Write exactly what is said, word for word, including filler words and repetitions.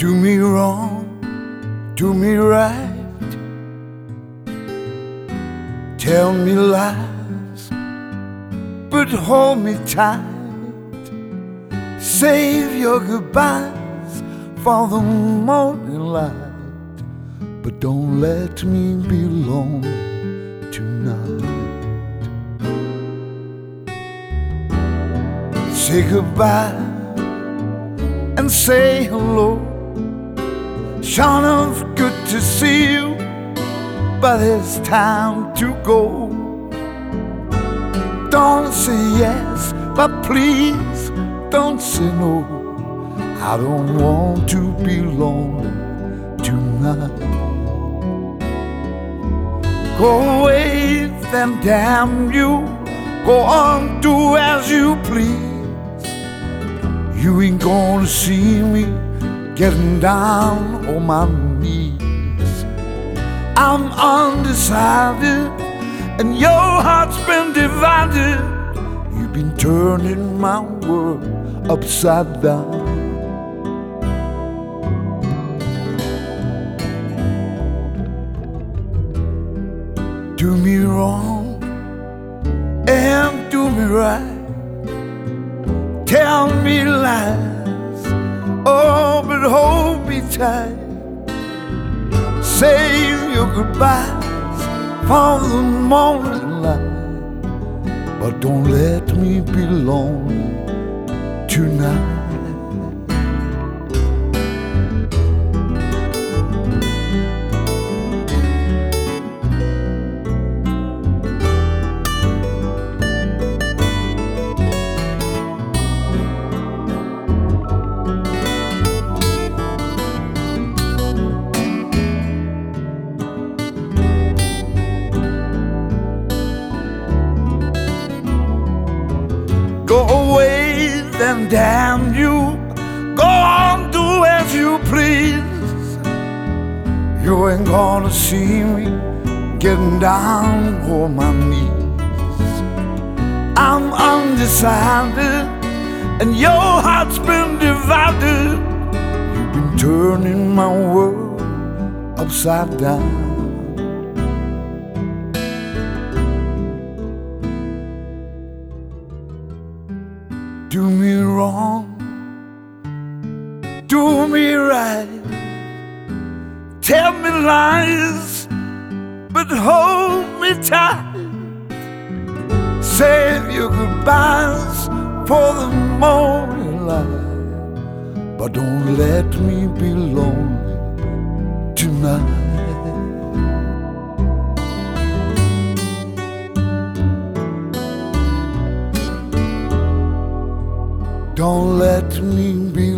Do me wrong, do me right, tell me lies, but hold me tight. Save your goodbyes for the morning light, but don't let me be alone tonight. Say goodbye and say hello. Sure enough good to see you, but it's time to go. Don't say yes, but please don't say no. I don't want to be lonely tonight. Go away, then damn you. Go on, do as you please. You ain't gonna see me getting down on my knees. I'm undecided, and your heart's been divided. You've been turning my world upside down. Do me wrong and do me right. Tell me lies, oh, but hold me tight. Save your goodbyes for the morning light, but don't let me be lonely tonight. Go away, then damn you. Go on, do as you please. You ain't gonna see me getting down on my knees. I'm undecided, and your heart's been divided. You've been turning my world upside down. Do me wrong, do me right, tell me lies, but hold me tight. Save your goodbyes for the morning light, but don't let me be lonely tonight. Don't let me be